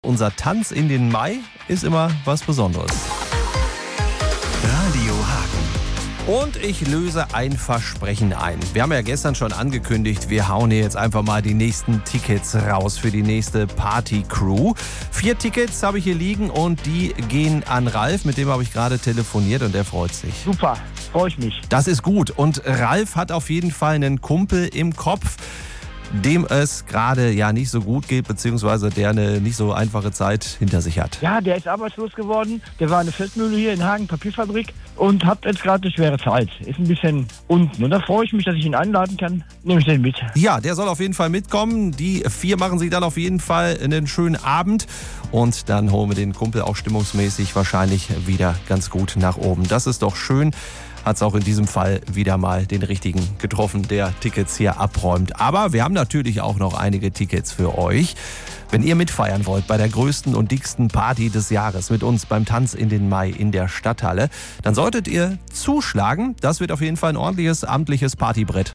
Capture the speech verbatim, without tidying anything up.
Unser Tanz in den Mai ist immer was Besonderes. Radio Hagen. Und ich löse ein Versprechen ein. Wir haben ja gestern schon angekündigt, wir hauen hier jetzt einfach mal die nächsten Tickets raus für die nächste Party-Crew. Vier Tickets habe ich hier liegen und die gehen an Ralf, mit dem habe ich gerade telefoniert und der freut sich. Super, freue ich mich. Das ist gut und Ralf hat auf jeden Fall einen Kumpel im Kopf, dem es gerade ja nicht so gut geht, beziehungsweise der eine nicht so einfache Zeit hinter sich hat. Ja, der ist arbeitslos geworden. Der war eine Feldmühle hier in Hagen, Papierfabrik, und hat jetzt gerade eine schwere Zeit. Ist ein bisschen unten. Und da freue ich mich, dass ich ihn einladen kann. Nehme ich den mit. Ja, der soll auf jeden Fall mitkommen. Die vier machen sich dann auf jeden Fall einen schönen Abend. Und dann holen wir den Kumpel auch stimmungsmäßig wahrscheinlich wieder ganz gut nach oben. Das ist doch schön. Hat es auch in diesem Fall wieder mal den richtigen getroffen, der Tickets hier abräumt. Aber wir haben natürlich auch noch einige Tickets für euch. Wenn ihr mitfeiern wollt bei der größten und dicksten Party des Jahres mit uns beim Tanz in den Mai in der Stadthalle, dann solltet ihr zuschlagen. Das wird auf jeden Fall ein ordentliches amtliches Partybrett.